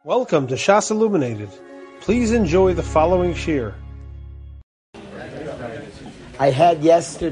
Welcome to Shas Illuminated. Please enjoy the following shir. I had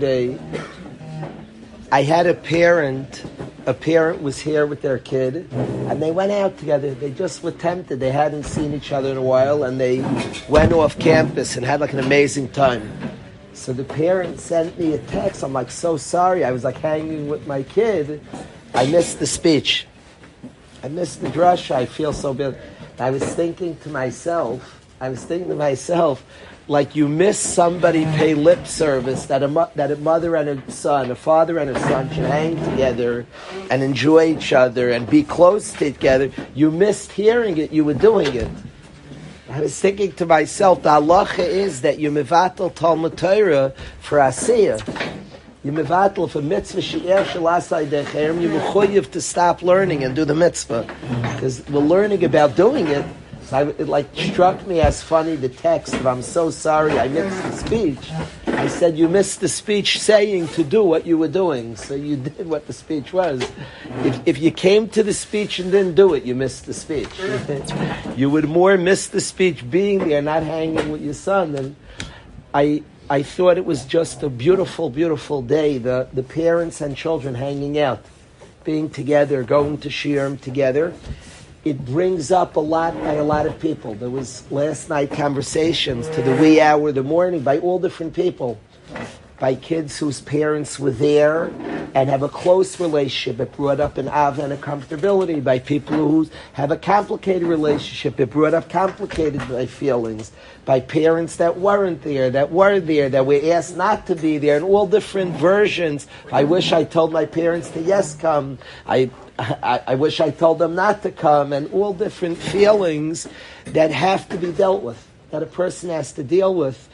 a parent was here with their kid, and they went out together. They just were tempted. They hadn't seen each other in a while, and they went off campus and had like an amazing time. So the parent sent me a text. I'm like, so sorry. I was like hanging with my kid. I missed the speech. I missed the drasha. I feel so bad. I was thinking to myself, like you miss somebody pay lip service that a mother and a son, a father and a son should hang together and enjoy each other and be close together. You missed hearing it. You were doing it. I was thinking to myself, the halacha is that you mevatel Talmud Torah for asiyah. You mevatel for mitzvah she'er shalasai decherem. You mechuyev to stop learning and do the mitzvah because we're learning about doing it. So it struck me as funny the text of I'm so sorry I missed the speech. I said you missed the speech saying to do what you were doing, so you did what the speech was. If you came to the speech and didn't do it, you missed the speech. You would more miss the speech being there, not hanging with your son. And I thought it was just a beautiful, beautiful day. The parents and children hanging out, being together, going to shiurim together. It brings up a lot by a lot of people. There was last night conversations to the wee hour of the morning by all different people. By kids whose parents were there and have a close relationship. It brought up an ava and a comfortability. By people who have a complicated relationship. It brought up complicated feelings. By parents that weren't there, that were there, that were asked not to be there, and all different versions. I wish I told my parents to yes come. I wish I told them not to come, and all different feelings that have to be dealt with, that a person has to deal with.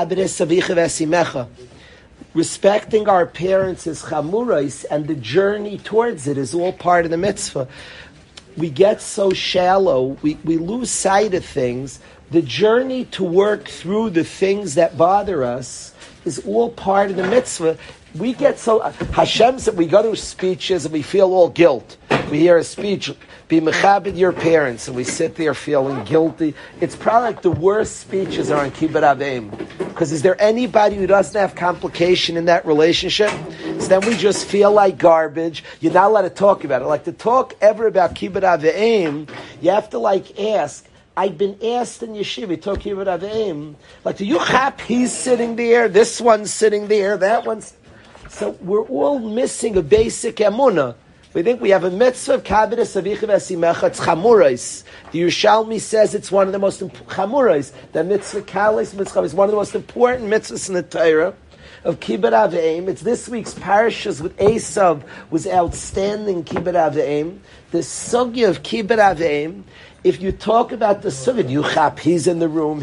Respecting our parents is chamurais, and the journey towards it is all part of the mitzvah. We get so shallow, we lose sight of things. The journey to work through the things that bother us is all part of the mitzvah. We get so Hashem said we go to speeches and we feel all guilt. We hear a speech, be mechabed your parents, and we sit there feeling guilty. It's probably like the worst speeches are on Kibbud Avim. Because is there anybody who doesn't have complication in that relationship? So then we just feel like garbage. You're not allowed to talk about it. Like to talk ever about Kibbud Avim, you have to ask. I've been asked in yeshiva, talk Kibbud Avim. Like, do you hap? He's sitting there. This one's sitting there. That one's. So we're all missing a basic emunah. We think we have a mitzvah of kabbalas avicha v'asimecha. It's chamurais. The Yerushalmi says it's one of the most chamurais. The mitzvah kalis mitzvah is one of the most important mitzvahs in the Torah of Kibbud Avim. It's this week's parashas with Esav was outstanding. Kibbud Avim. The sugya of Kibbud Avim. If you talk about the sugya, you chap. He's in the room.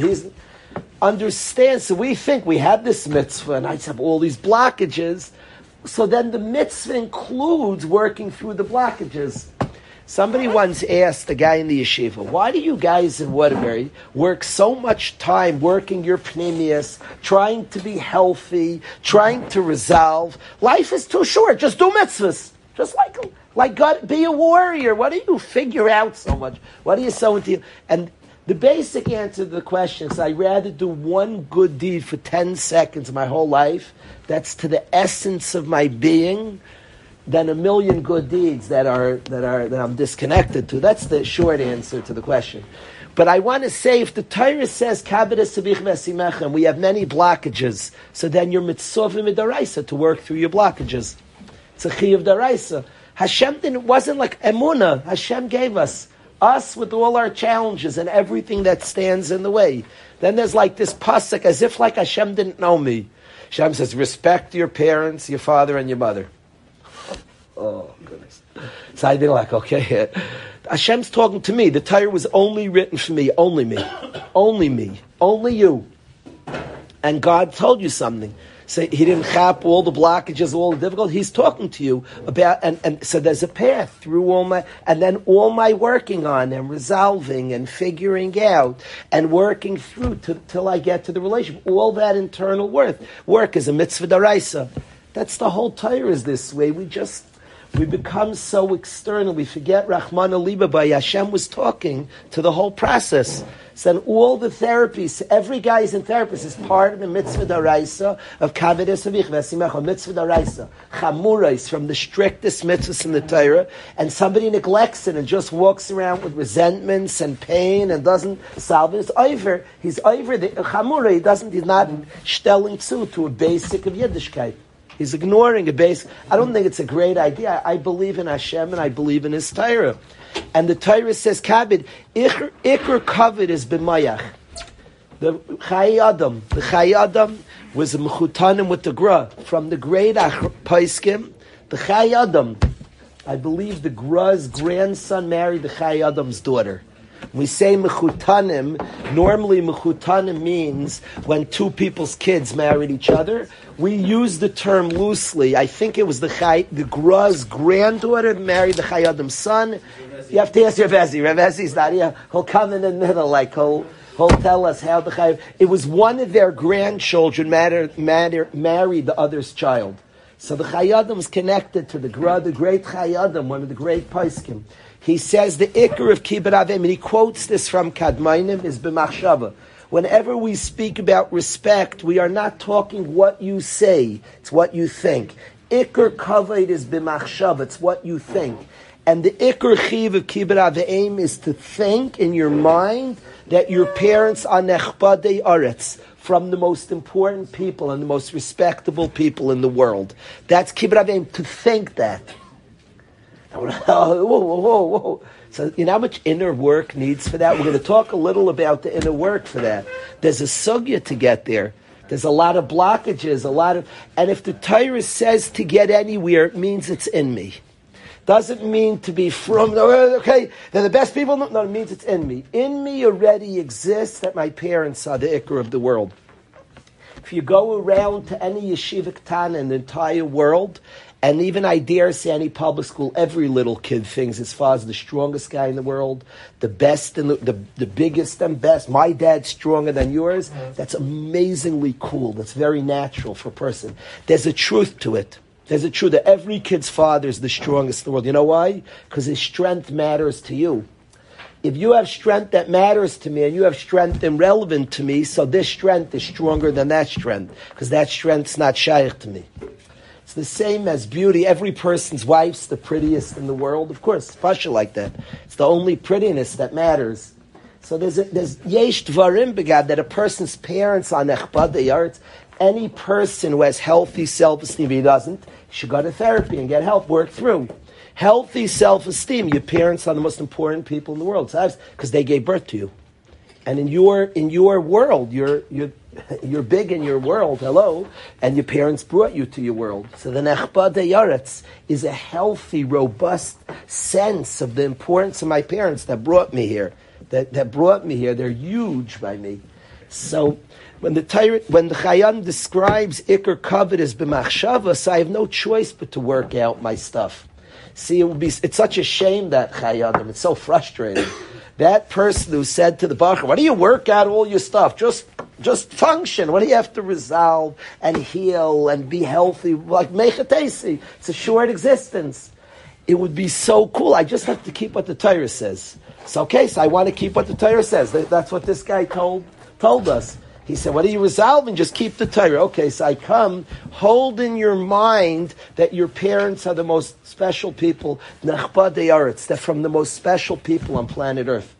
Understand. So we think we have this mitzvah, and I have all these blockages. So then the mitzvah includes working through the blockages. Somebody once asked a guy in the yeshiva, why do you guys in Waterbury work so much time working your pneumius, trying to be healthy, trying to resolve? Life is too short. Just do mitzvahs. Just like God, be a warrior. What do you figure out so much? What are you so into? And the basic answer to the question is I'd rather do one good deed for 10 seconds my whole life, that's to the essence of my being, than a million good deeds that I'm disconnected to. That's the short answer to the question. But I want to say, if the Torah says kabbalas savich v'asimecha, and we have many blockages, so then you're mitzvah midaraisa to work through your blockages. It's a chiyuv daraisa. Hashem wasn't like emunah. Hashem gave us with all our challenges and everything that stands in the way. Then there's this pasuk, as if Hashem didn't know me. Hashem says, respect your parents, your father and your mother. Oh, goodness. So I did okay. Hashem's talking to me. The Torah was only written for me, only me, only you. And God told you something. So he didn't chap all the blockages, all the difficulties. He's talking to you about, and so there's a path through all my working on and resolving and figuring out and working through till I get to the relationship. All that internal work is a mitzvah daraisa. That's the whole Torah is this way. We become so external. We forget Rahman al-Liba. Hashem was talking to the whole process. So all the therapies, every guy is in therapist, is part of the mitzvah daraisa of Kavod Esavich Vesimecha, mitzvah daraisa. Chamura is from the strictest mitzvahs in the Torah, and somebody neglects it and just walks around with resentments and pain and doesn't solve it. It's over. He's over the Chamura. He's not stelling to a basic of Yiddishkeit. He's ignoring a base. I don't think it's a great idea. I believe in Hashem and I believe in His Torah. And the Torah says, Kabid, Iker Kavod is b'mayach. The Chai Adam was a mechutanim with the Gra. From the great Paiskim, the Chai Adam, I believe the Gra's grandson married the Chai Adam's daughter. When we say mechutanim, normally mechutanim means when two people's kids married each other. We use the term loosely. I think it was the Gra's granddaughter married the Chai Adam's son. You have to ask Rav Ezi. Rav Ezi's not here. He'll come in the middle, like he'll tell us how the Chai. It was one of their grandchildren married the other's child. So the Chai Adam's connected to the Gra, the great Chai Adam, one of the great Paiskim. He says the Iker of Kibbud Avim, and he quotes this from Kadmainim, is b'machshava. Whenever we speak about respect, we are not talking what you say, it's what you think. Iker Kavod is b'machshava, it's what you think. And the Iker Chiv of Kibbud Avim is to think in your mind that your parents are Nechbadei Aretz, from the most important people and the most respectable people in the world. That's Kibbud Avim, to think that. Whoa. So you know how much inner work needs for that? We're going to talk a little about the inner work for that. There's a sugya to get there. There's a lot of blockages, and if the Torah says to get anywhere, it means it's in me. Doesn't mean to be from, okay, they're the best people. No, it means it's in me. In me already exists that my parents are the Iker of the world. If you go around to any yeshiva ketana in the entire world, and even I dare say any public school, every little kid thinks his father's the strongest guy in the world, the best and the biggest and best. My dad's stronger than yours. That's amazingly cool. That's very natural for a person. There's a truth to it. There's a truth that every kid's father is the strongest in the world. You know why? Because his strength matters to you. If you have strength that matters to me and you have strength and relevant to me, so this strength is stronger than that strength, because that strength's not shaykh to me. It's the same as beauty. Every person's wife's the prettiest in the world. Of course, it's pasha like that. It's the only prettiness that matters. So there's yesh dvarim begad, that a person's parents are nechbadei aretz. Any person who has healthy self-esteem, if he doesn't, he should go to therapy and get help, work through. Healthy self-esteem, your parents are the most important people in the world, because they gave birth to you. And in your world, you're big in your world, hello, and your parents brought you to your world. So the Nechbadei Aretz is a healthy, robust sense of the importance of my parents that brought me here. That brought me here. They're huge by me. So when the Chayam describes Iker Kavod as b'machshava, so I have no choice but to work out my stuff. See, it's such a shame, that Chayam. It's so frustrating. That person who said to the Bachar, why do you work out all your stuff? Just function. What do you have to resolve and heal and be healthy? Like Mechatesi. It's a short existence. It would be so cool. I just have to keep what the Torah says. So I want to keep what the Torah says. That's what this guy told us. He said, what are you resolving? Just keep the Torah. Okay, so I come, hold in your mind that your parents are the most special people, Nechbadei Aretz, they're from the most special people on planet Earth.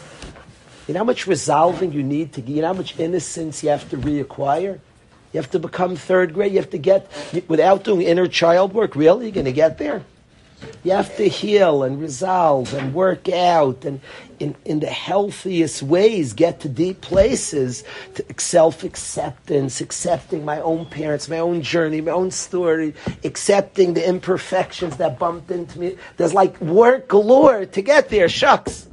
You know how much resolving you need to get? You know how much innocence you have to reacquire? You have to become third grade. You have to get, without doing inner child work, really? You're going to get there? You have to heal and resolve and work out and in the healthiest ways get to deep places, to self-acceptance, accepting my own parents, my own journey, my own story, accepting the imperfections that bumped into me. There's like work galore to get there. Shucks.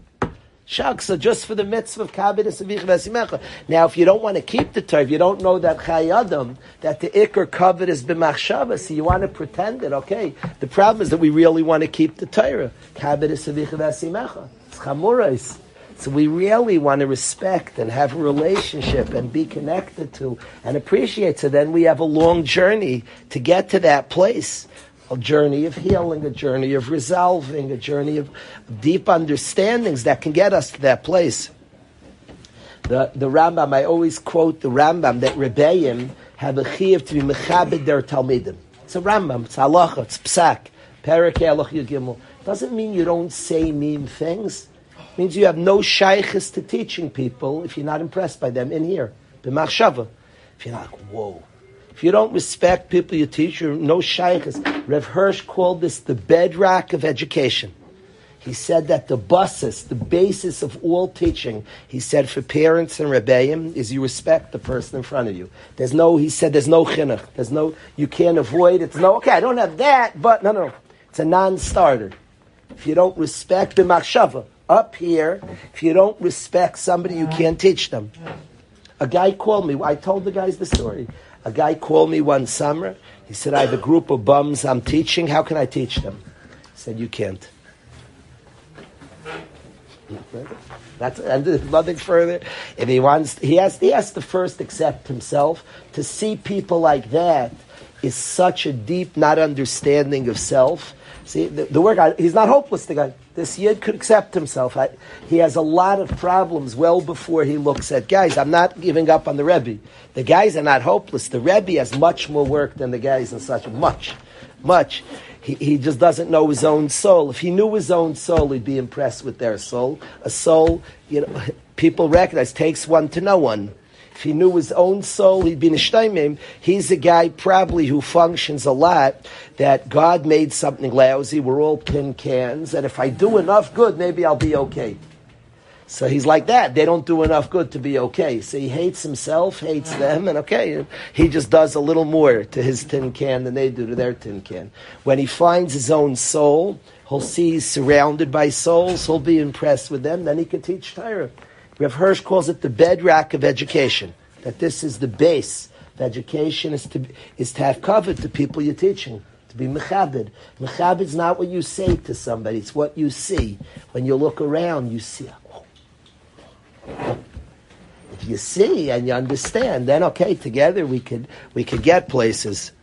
So just for the mitzvah of Kavod Esavich Vesimecha. Now, if you don't want to keep the Torah, if you don't know that Chai Adam, that the Iker Kavod is b'machshava, so you want to pretend it, okay. The problem is that we really want to keep the Torah. Kavod Esavich Vesimecha. It's chamurais. So we really want to respect and have a relationship and be connected to and appreciate. So then we have a long journey to get to that place a journey of healing, a journey of resolving, a journey of deep understandings that can get us to that place. The Rambam, I always quote the Rambam that Rebbeim have a chiyuv to be mechabed their talmidim. It's a Rambam, it's halacha, it's psak. Perikei halacha Yud Gimel. Doesn't mean you don't say mean things. It means you have no shaykhis to teaching people if you're not impressed by them in here. B'machshava. If you're not like, whoa. If you don't respect people you teach, you're no shaykhis. Rev Hirsch called this the bedrock of education. He said that the basis of all teaching, he said for parents and rebbeim, is you respect the person in front of you. He said there's no chinuch. You can't avoid it. Okay, I don't have that, but no. It's a non-starter. If you don't respect the machshava, up here, if you don't respect somebody, you can't teach them. A guy called me, I told the guys the story. A guy called me one summer. He said, I have a group of bums I'm teaching. How can I teach them? I said, you can't. That's and nothing further. If he has to first accept himself. To see people like that is such a deep not understanding of self. See, the work, he's not hopeless, the guy. This Yid could accept himself. He has a lot of problems well before he looks at guys. I'm not giving up on the Rebbe. The guys are not hopeless. The Rebbe has much more work than the guys and such. Much. He just doesn't know his own soul. If he knew his own soul, he'd be impressed with their soul. A soul, people recognize, takes one to know one. If he knew his own soul, he'd be nishtaimim. He's a guy probably who functions a lot, that God made something lousy, we're all tin cans, and if I do enough good, maybe I'll be okay. So he's like that. They don't do enough good to be okay. So he hates himself, hates them, and he just does a little more to his tin can than they do to their tin can. When he finds his own soul, he'll see he's surrounded by souls, he'll be impressed with them, then he can teach Torah. Rev Hirsch calls it the bedrock of education, that this is the base of education, is to have covered the people you're teaching, to be mechabed. Mechabed is not what you say to somebody, it's what you see. When you look around, you see, if you see and you understand, then together we could get places.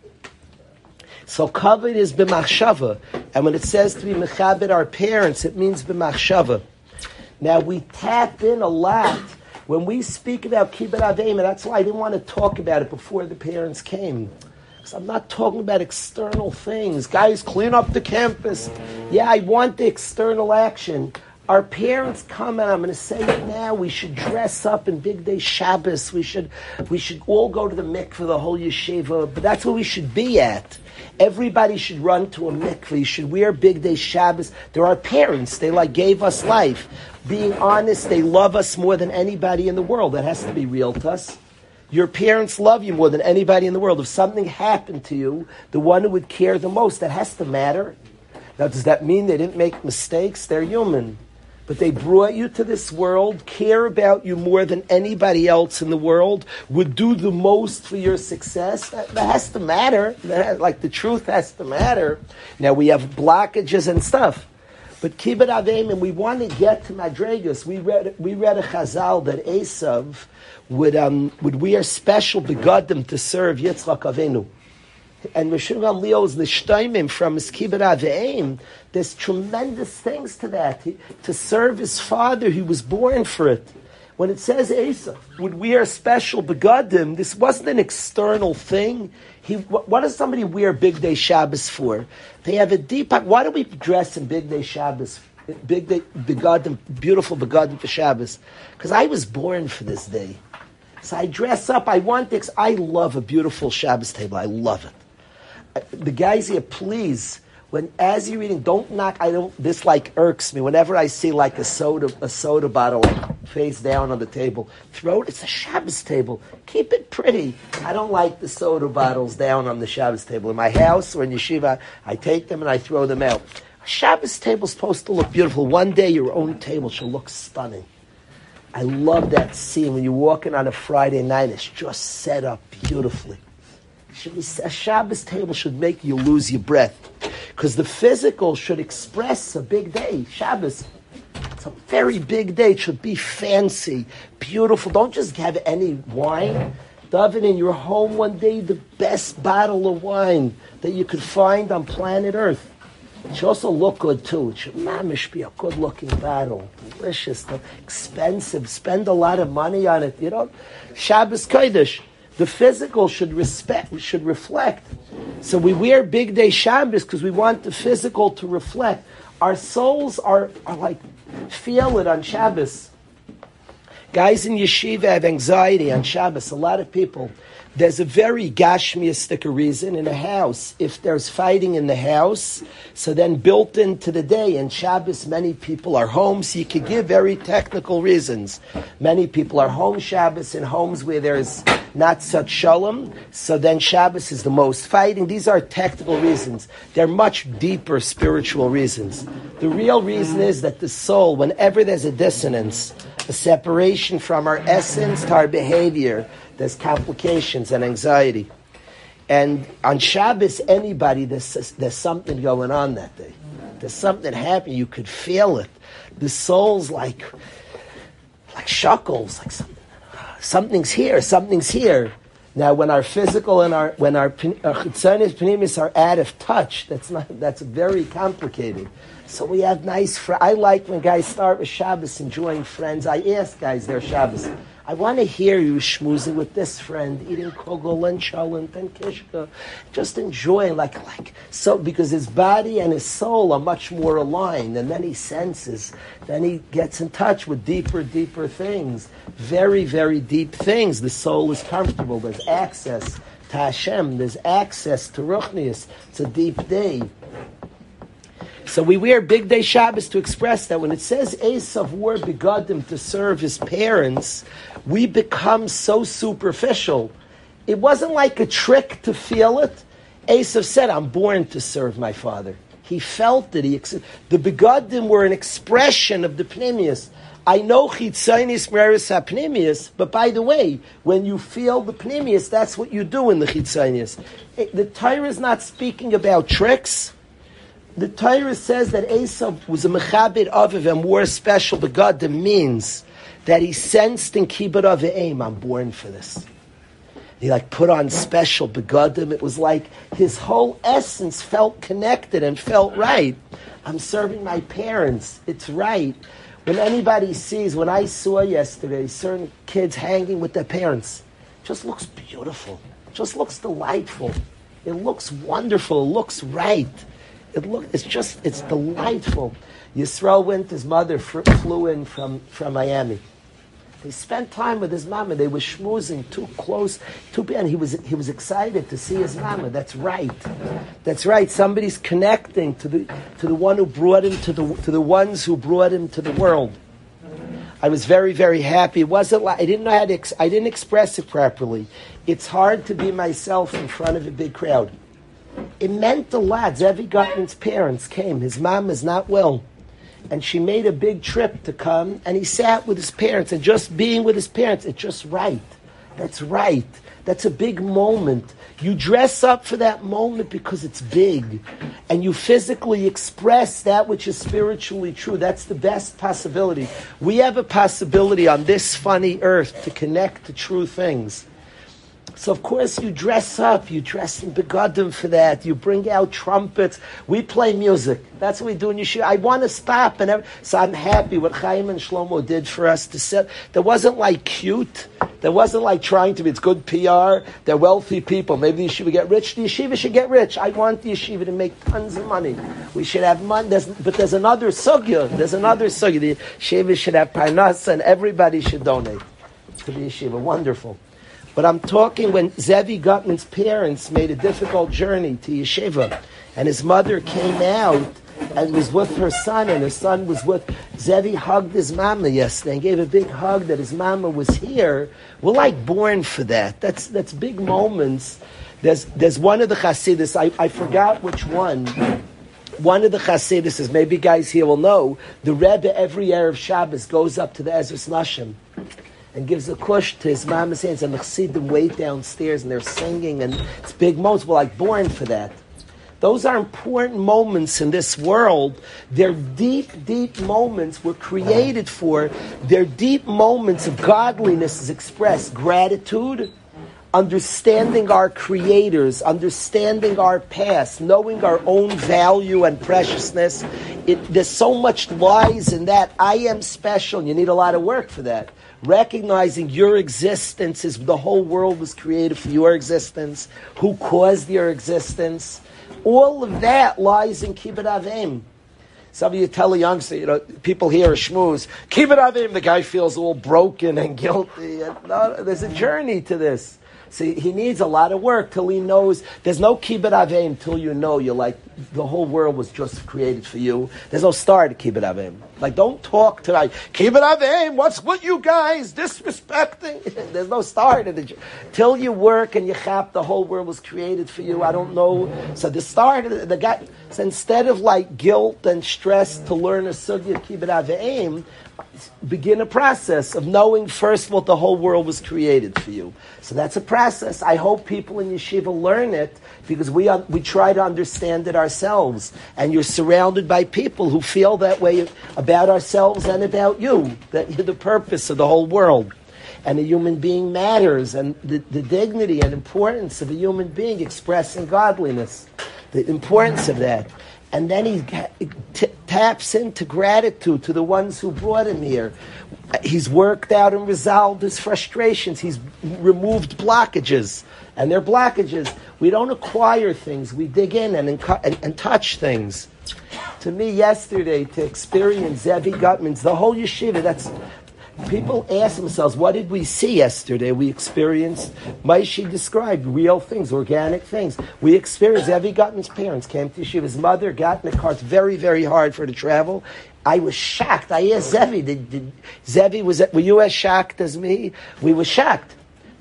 So covered is b'machshava, and when it says to be mechabed our parents, it means b'machshava. Now we tap in a lot when we speak about kibbud aveim, and that's why I didn't want to talk about it before the parents came. Because I'm not talking about external things. Guys, clean up the campus. Yeah, I want the external action. Our parents come, and I'm going to say it now, we should dress up in Big Day Shabbos. We should all go to the mikveh, the whole yeshiva, but that's where we should be at. Everybody should run to a mikveh. You should wear Big Day Shabbos. They're our parents. They gave us life. Being honest, they love us more than anybody in the world. That has to be real to us. Your parents love you more than anybody in the world. If something happened to you, the one who would care the most, that has to matter. Now, does that mean they didn't make mistakes? They're human. But they brought you to this world, care about you more than anybody else in the world, would do the most for your success. That has to matter. The truth has to matter. Now, we have blockages and stuff. But kibbud aveim, and we want to get to madregas. We read a chazal that Esav would wear special begadim to serve Yitzchak Avinu. And Rishon Gamliel is nishtaimim from his kibbud aveim. There's tremendous things to that. To serve his father, he was born for it. When it says Esav would wear special begadim, this wasn't an external thing. What does somebody wear Big Day Shabbos for? They have a deep. Why do we dress in Big Day Shabbos? Big Day begadim, beautiful begadim for Shabbos. Because I was born for this day. So I dress up. I want this. I love a beautiful Shabbos table. I love it. The guys here, please. As you're eating, don't knock. This irks me. Whenever I see a soda bottle face down on the table, throw it. It's a Shabbos table. Keep it pretty. I don't like the soda bottles down on the Shabbos table. In my house or in yeshiva, I take them and I throw them out. A Shabbos table is supposed to look beautiful. One day your own table should look stunning. I love that scene when you're walking on a Friday night. It's just set up beautifully. A Shabbos table should make you lose your breath. Because the physical should express a big day. Shabbos, it's a very big day. It should be fancy, beautiful. Don't just have any wine. David, in your home one day, the best bottle of wine that you could find on planet Earth. It should also look good too. It should mamish be a good-looking bottle, delicious, expensive. Spend a lot of money on it. Shabbos Kodesh. The physical should reflect. So we wear big day Shabbos because we want the physical to reflect. Our souls are like, feel it on Shabbos. Guys in yeshiva have anxiety on Shabbos. A lot of people. There's a very gashmiistic reason in a house. If there's fighting in the house, so then built into the day, and Shabbos, many people are home, so you could give very technical reasons. Many people are home Shabbos in homes where there's not such shalom, so then Shabbos is the most fighting. These are technical reasons. They're much deeper spiritual reasons. The real reason is that the soul, whenever there's a dissonance, a separation from our essence to our behavior, there's complications and anxiety. And on Shabbos, there's something going on that day. There's something happening. You could feel it. The soul's like shuckles, like something's here. Now, when our physical and our chitzonis pnimis are out of touch, that's very complicated. So we have nice. I like when guys start with Shabbos enjoying friends. I ask guys their Shabbos. I want to hear you schmoozing with this friend, eating kogel and cholent and kishka, just enjoying so because his body and his soul are much more aligned, and then he senses, then he gets in touch with deeper things, very, very deep things. The soul is comfortable. There's access to Hashem. There's access to Ruchnius. It's a deep day. So we wear Big Day Shabbos to express that. When it says Esav wore begadim to serve his parents, we become so superficial. It wasn't like a trick to feel it. Esav said, I'm born to serve my father. He felt it. The begadim were an expression of the pnimius. I know chitzonis meres hapnimius, but by the way, when you feel the pnimius, that's what you do in the chitzonis. The Torah is not speaking about tricks. The Torah says that Esav was a mechabed aviv and wore special begadim means that he sensed in kibbud avim, I'm born for this. He put on special begadim. It was like his whole essence felt connected and felt right. I'm serving my parents. It's right. When I saw yesterday certain kids hanging with their parents, it just looks beautiful. It just looks delightful. It looks wonderful. It looks right. It's delightful. Yisrael his mother flew in from Miami. They spent time with his mama. They were schmoozing too close, and he was excited to see his mama. That's right. That's right. Somebody's connecting to the one who brought him to the ones who brought him to the world. I was very, very happy. It wasn't like I didn't know how to. I didn't express it properly. It's hard to be myself in front of a big crowd. It meant a lot. Zevi Gutman's parents came. His mom is not well. And she made a big trip to come, and he sat with his parents. And just being with his parents, it's just right. That's right. That's a big moment. You dress up for that moment because it's big. And you physically express that which is spiritually true. That's the best possibility. We have a possibility on this funny earth to connect to true things. So of course you dress up, you dress in begadim for that, you bring out trumpets, we play music. That's what we do in yeshiva. I want to stop, so I'm happy what Chaim and Shlomo did for us to sit. There wasn't cute, there wasn't trying to be, it's good PR, they're wealthy people, maybe the yeshiva get rich, the yeshiva should get rich. I want the yeshiva to make tons of money. We should have money, but there's another sugya, the yeshiva should have parnasa and everybody should donate to the yeshiva. Wonderful. But I'm talking when Zevi Gutman's parents made a difficult journey to yeshiva, and his mother came out and was with her son, and her son was with Zevi. Hugged his mama yesterday and gave a big hug that his mama was here. We're born for that. That's big moments. There's one of the Hasidus, I forgot which one. One of the Hasidus is, maybe guys here will know, the Rebbe every Erev Shabbos goes up to the Ezras Nashim and gives a kush to his mama's hands, and the Chassidim wait downstairs, and they're singing, and it's big moments. We're born for that. Those are important moments in this world. They're deep, deep moments we're created for. They're deep moments of godliness is expressed. Gratitude, understanding our creators, understanding our past, knowing our own value and preciousness. There's so much lies in that. I am special. You need a lot of work for that. Recognizing your existence is the whole world was created for your existence. Who caused your existence? All of that lies in Kibbud Avim. Some of you tell a youngster, people here are shmooze. Kibbud Avim, the guy feels all broken and guilty. No, there's a journey to this. See, he needs a lot of work till he knows. There's no Kibbud Avim till you know you're like, the whole world was just created for you. There's no start to Kibbud Avim. Like, don't talk to like, Kibbud Avim, what's with you guys disrespecting? There's no start to the till you work and you chap, the whole world was created for you. I don't know. So the start of the guy, so instead of like guilt and stress to learn a sugya Kibbud Avim, begin a process of knowing first what the whole world was created for you. So that's a process. I hope people in yeshiva learn it because we try to understand it ourselves. And you're surrounded by people who feel that way about ourselves and about you, that you're the purpose of the whole world. And a human being matters, and the dignity and importance of a human being expressing godliness, the importance of that. And then he taps into gratitude to the ones who brought him here. He's worked out and resolved his frustrations. He's removed blockages. And they're blockages. We don't acquire things. We dig in and touch things. To me, yesterday, to experience Zevi Gutman's, the whole yeshiva, that's... People ask themselves, what did we see yesterday? We experienced, Maishi described real things, organic things. We experienced, Zevi Gutman's parents came to yeshiva. His mother got in the car. It's very, very hard for her to travel. I was shocked. I asked Zevi, Zevi, were you as shocked as me? We were shocked.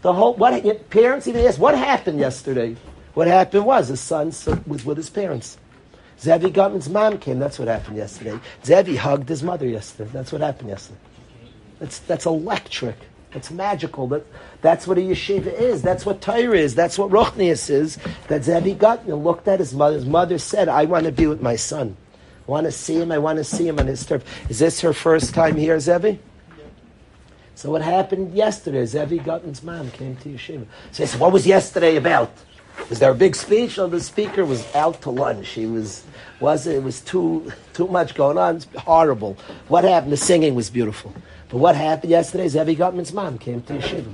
Parents even asked, what happened yesterday? What happened was his son was with his parents. Zevi Gutman's mom came. That's what happened yesterday. Zevi hugged his mother yesterday. That's what happened yesterday. That's electric. It's magical. That's what a yeshiva is. That's what Torah is. That's what Ruchnius is. That Zevi Gutman looked at his mother. His mother said, I want to be with my son. I want to see him. I want to see him on his turf. Is this her first time here, Zevi? Yeah. So what happened yesterday? Zevi Gutman's mom came to yeshiva. So he said, what was yesterday about? Was there a big speech? Or the speaker was out to lunch. It was too much going on. It's horrible. What happened? The singing was beautiful. But what happened yesterday? Zevi Gutman's mom came to yeshiva.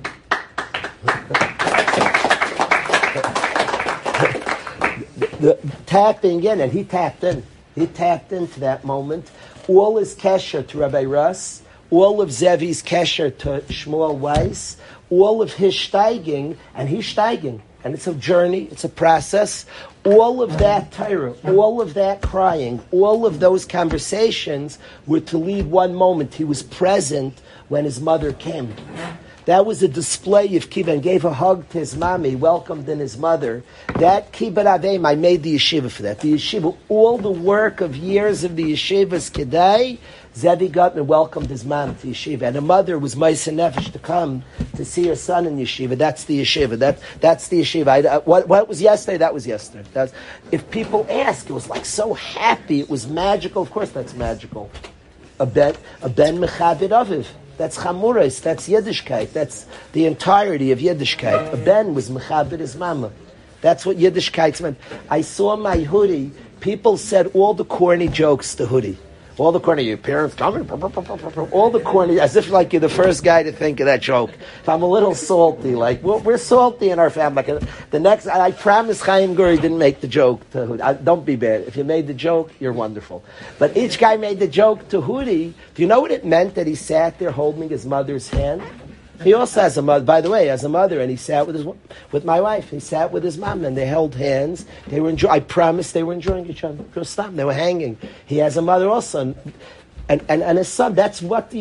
the tapping in, and he tapped in. He tapped into that moment. All his kesher to Rabbi Russ, all of Zevi's kesher to Shmuel Weiss, all of his steiging, and he's steiging. And it's a journey, it's a process. All of that Torah, all of that crying, all of those conversations were to leave one moment. He was present when his mother came. That was a display of kibbud, and gave a hug to his mommy, welcomed in his mother. That kibbud avim, I made the yeshiva for that. The yeshiva, all the work of years of the yeshiva's kedai, Zevi Gutman welcomed his mom to yeshiva, and her mother was Ma'aseh Nefesh to come to see her son in yeshiva. That's the yeshiva. That's the yeshiva. What was yesterday? That was yesterday. If people ask, it was like so happy. It was magical. Of course, that's magical. A ben mechabed aviv. That's chamurais. That's Yiddishkeit. That's the entirety of Yiddishkeit. A ben was mechabed his mama. That's what Yiddishkeit meant. I saw my hoodie. People said all the corny jokes to hoodie. All the corny, your parents coming, all the corny, as if like you're the first guy to think of that joke. If I'm a little salty, like, we're salty in our family. Like, the next, I promise Chaim Guri didn't make the joke to Hudi. Don't be bad. If you made the joke, you're wonderful. But each guy made the joke to Hudi. Do you know what it meant that he sat there holding his mother's hand? He also has a mother, by the way, has a mother, and he sat with my wife. He sat with his mom, and they held hands. They were I promise they were enjoying each other. They were hanging. He has a mother also, and his son. That's what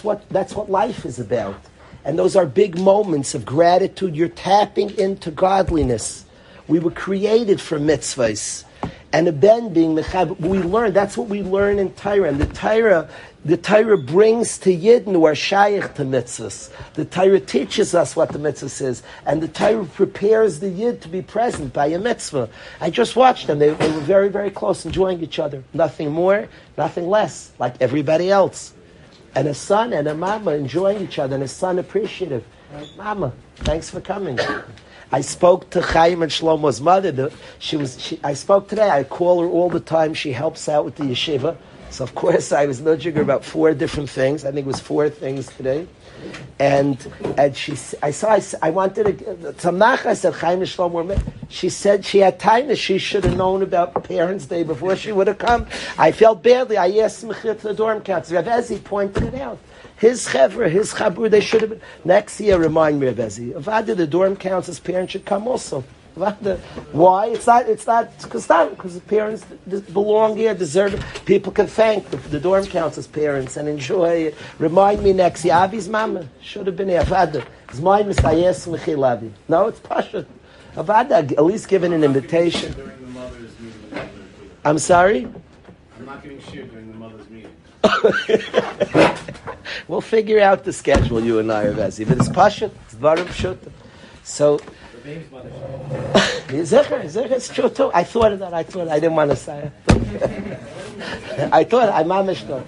life is about. And those are big moments of gratitude. You're tapping into godliness. We were created for mitzvahs. And a ben being mechab, we learn. That's what we learn in Torah. And the Torah brings to Yidden who are shaykh to mitzvahs. The Torah teaches us what the mitzvah is, and the Torah prepares the Yid to be present by a mitzvah. I just watched them; they were very, very close, enjoying each other. Nothing more, nothing less, like everybody else. and a son and a mama enjoying each other, and a son appreciative. Mama, thanks for coming. I spoke to Chaim and Shlomo's mother. I spoke today. I call her all the time. She helps out with the yeshiva. So of course I was nudging her about 4 different things. I think it was 4 things today. And I wanted to, Tzamnach, I said, Chaim and Shlomo, she said she had time that she should have known about Parents' Day before she would have come. I felt badly. I asked Mechir to the dorm council. Rav Ezi pointed it out. His chevra, his chabur, they should have been. Next year, remind me, Rav Ezi. Avada, the dorm council's parents should come also. Avada. Why? It's not because the parents belong here, deserve it. People can thank the dorm council's parents and enjoy it. Remind me next year. Avi's mama should have been here. Avada. It's my mistayes mechil Avi. No, it's Pasha. Avada, at least given an invitation. During the mother's meeting. I'm sorry? I'm not getting shit during the mother's meeting. We'll figure out the schedule, you and I, Ravezi. But it's Pasha, it's Varim Pshuta. So, it's true too. I thought of that. I didn't want to say it. I managed to.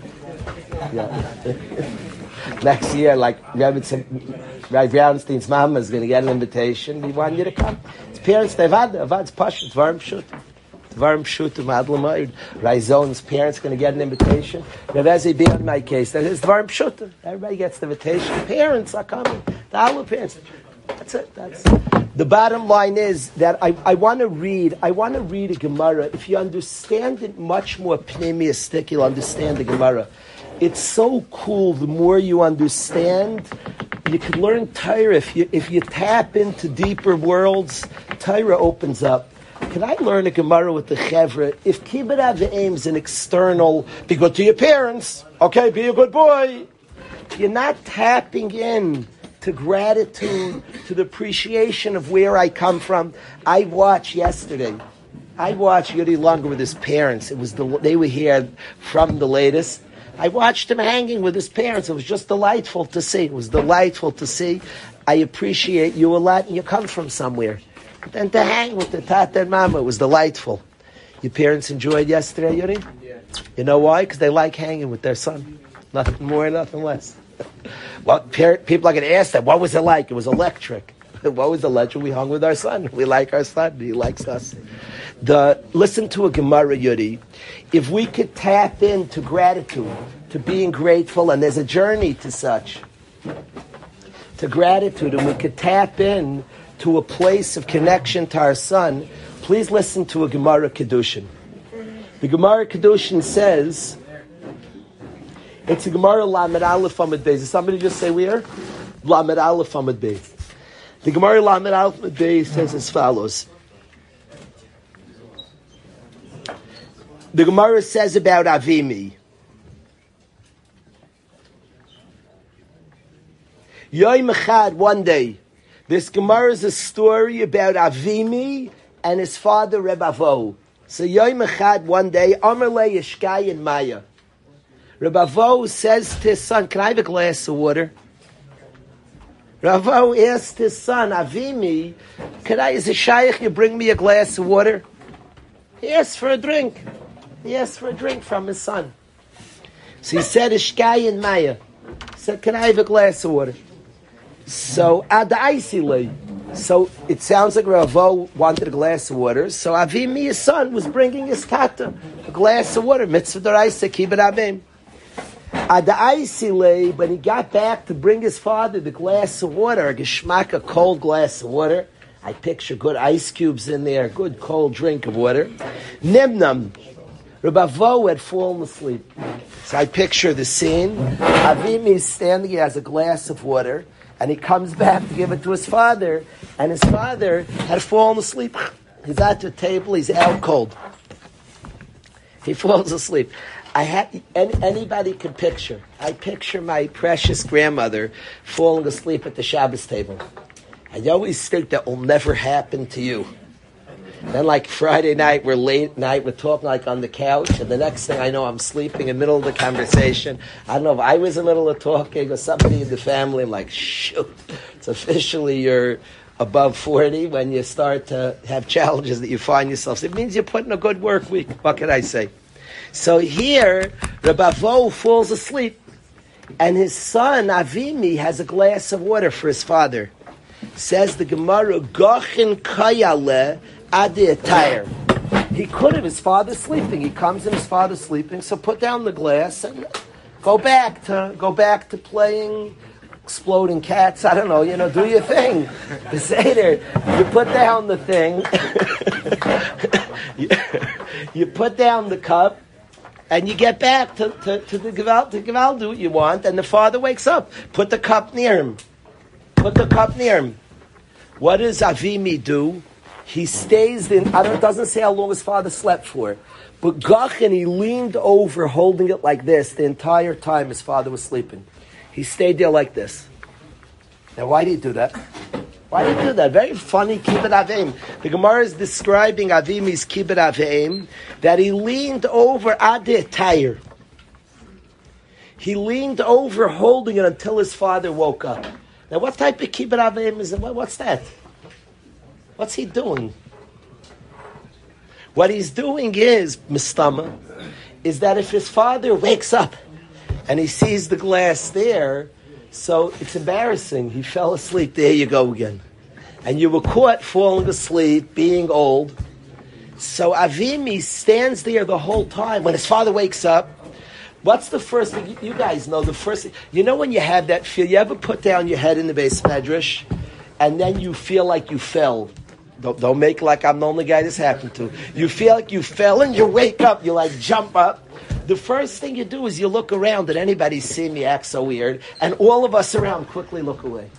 Yeah. Next year, like Rabbi Brownstein's mama is going to get an invitation. We want you to come. It's Parents' Day. Avad's Pasha, it's Varim Pshuta. Dvarim Pshutim Adlamayid. Raizon's parents going to get an invitation. Rav Ezi be on my case. That is Dvarim Pshutim. Everybody gets the invitation. Parents are coming. The Alu parents. That's it. The bottom line is that I want to read a Gemara. If you understand it much more pneumistic, you'll understand the Gemara. It's so cool. The more you understand, you can learn Torah. If you tap into deeper worlds, Torah opens up. Can I learn a Gemara with the Chevra? If Kibbut Avim is an external, be good to your parents, okay, be a good boy. You're not tapping in to gratitude, to the appreciation of where I come from. I watched yesterday. Yuri Longer with his parents. They were here from the latest. I watched him hanging with his parents. It was just delightful to see. I appreciate you a lot, and you come from somewhere. And to hang with the Tata and Mama was delightful. Your parents enjoyed yesterday, Yuri? Yeah. You know why? Because they like hanging with their son. Nothing more, nothing less. Well, people are going to ask that. What was it like? It was electric. What was electric? We hung with our son. We like our son. He likes us. Listen to a Gemara, Yuri. If we could tap into gratitude, to being grateful, and there's a journey to such, to gratitude, and we could tap in to a place of connection to our son, please listen to a Gemara Kedushin. The Gemara Kedushin says, it's a Gemara Lamed Aleph Amud Beis. Did somebody just say where? Lamed Aleph Amud Beis. The Gemara Lamed Aleph Amud Beis says as follows. The Gemara says about Avimi. Yom Echad, one day. This Gemara is a story about Avimi and his father Reb Avo. So Yom Echad, one day, Amar le Yishkai and Maya. Reb Avo says to his son, can I have a glass of water? Reb Avo asked his son, Avimi, is it shaykh you bring me a glass of water? He asked for a drink. From his son. So he said, Yishkai and Maya. He said, can I have a glass of water? So So it sounds like Ravo wanted a glass of water. So Avimi, his son, was bringing his tata a glass of water. Mitzvah d'oraisa, kibbut avim. Adaisile, when he got back to bring his father the glass of water, a geschmack, a cold glass of water. I picture good ice cubes in there, good cold drink of water. Nimnam. Rebavo had fallen asleep. So I picture the scene. Avimi is standing, he has a glass of water. And he comes back to give it to his father, and his father had fallen asleep. He's at the table, he's out cold. He falls asleep. Anybody can picture. I picture my precious grandmother falling asleep at the Shabbos table. I always think that will never happen to you. Then like Friday night, we're talking like on the couch, and the next thing I know, I'm sleeping in the middle of the conversation. I don't know if I was in the middle of talking or somebody in the family. I'm like, shoot, it's officially you're above 40 when you start to have challenges that you find yourself. It means you're putting a good work week. What can I say? So here, Rabbi Avo falls asleep. And his son, Avimi, has a glass of water for his father. Says the Gemara, Gochin Kayale Adi Atayr. He could have, his father's sleeping. He comes and his father's sleeping, so put down the glass and go back to playing exploding cats. I don't know, do your thing. The Seder, you put down the thing, you put down the cup, and you get back to the Geval, do what you want, and the father wakes up. Put the cup near him. What does Avimi do? He stays in, it doesn't say how long his father slept for, but Gachin, he leaned over holding it like this the entire time his father was sleeping. He stayed there like this. Now why do you do that? Very funny kibbut aveim. The Gemara is describing Avimi's kibbut aveim, that he leaned over Adeh Tayr. He leaned over holding it until his father woke up. Now what type of kibbut aveim is it? What's that? What's he doing? What he's doing is, Mistama, is that if his father wakes up and he sees the glass there, so it's embarrassing. He fell asleep. There you go again. And you were caught falling asleep, being old. So Avimi stands there the whole time. When his father wakes up, what's the first thing? You guys know the first thing. You know when you have that feel, you ever put down your head in the base medrash, and then you feel like you fell? Don't make like I'm the only guy this happened to. You feel like you fell and you wake up, you like jump up. The first thing you do is you look around. Did anybody see me act so weird? And all of us around quickly look away.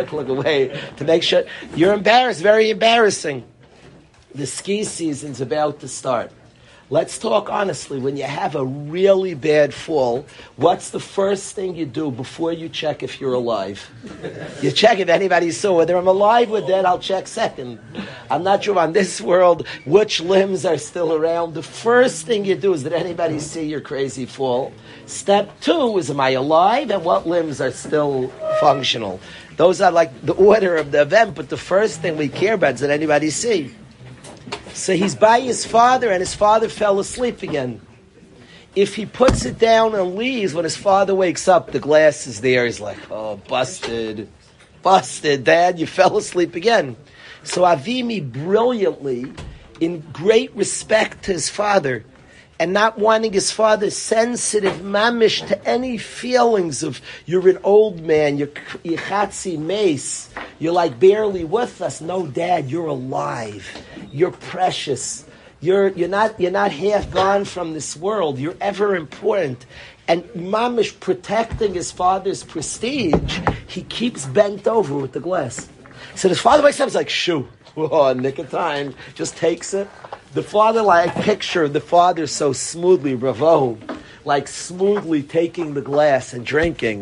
To make sure. You're embarrassed, very embarrassing. The ski season's about to start. Let's talk honestly. When you have a really bad fall, what's the first thing you do before you check if you're alive? You check if anybody saw whether I'm alive or dead. I'll check second. I'm not sure on this world which limbs are still around. The first thing you do is, did anybody see your crazy fall? Step 2 is, am I alive and what limbs are still functional? Those are like the order of the event, but the first thing we care about is, did anybody see? So he's by his father, and his father fell asleep again. If he puts it down and leaves, when his father wakes up, the glass is there. He's like, oh, busted, Dad, you fell asleep again. So Avimi brilliantly, in great respect to his father, and not wanting his father sensitive mamish to any feelings of, you're an old man, you're chatzi mace, you're like barely with us. No, Dad, you're alive. You're precious. You're not half gone from this world. You're ever important. And mamish protecting his father's prestige, he keeps bent over with the glass. So his father wakes up, he's like, shoo, nick of time, just takes it. The father, like, picture the father so smoothly, bravo, like smoothly taking the glass and drinking.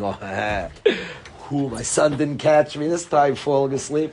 My son didn't catch me this time falling asleep.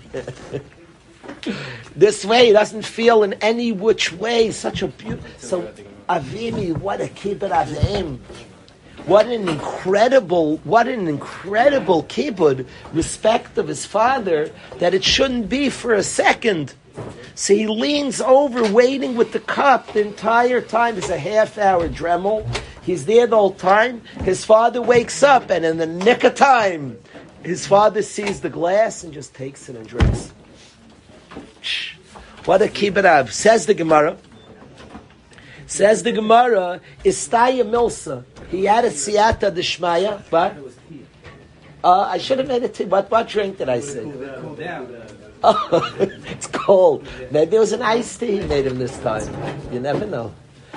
This way, he doesn't feel in any which way. Such a beautiful. So, Avimi, what a kibbut aveim. What an incredible kibbut, respect of his father, that it shouldn't be for a second. So he leans over, waiting with the cup the entire time. It's a half-hour dremel. He's there the whole time. His father wakes up, and in the nick of time, his father sees the glass and just takes it and drinks. What a kibbut av. Says the Gemara, Istaya Milsa. He had a siyata d'shmaya, but I should have made it tea. What drink did I say? Oh, it's cold. Maybe it was an iced tea he made him this time. You never know.